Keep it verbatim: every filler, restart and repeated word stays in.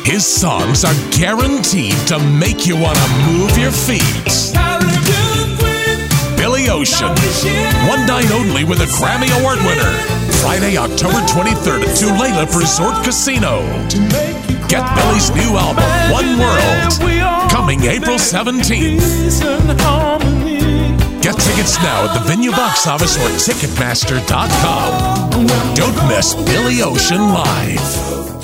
His songs are guaranteed to make you want to move your feet. Billy Ocean, one night only with a Grammy Award winner. Friday, October twenty-third at Tulalip Resort Casino. Get Billy's new album, One World, coming April seventeenth. Get tickets now at the Venue Box Office or Ticketmaster dot com. Don't miss Billy Ocean live.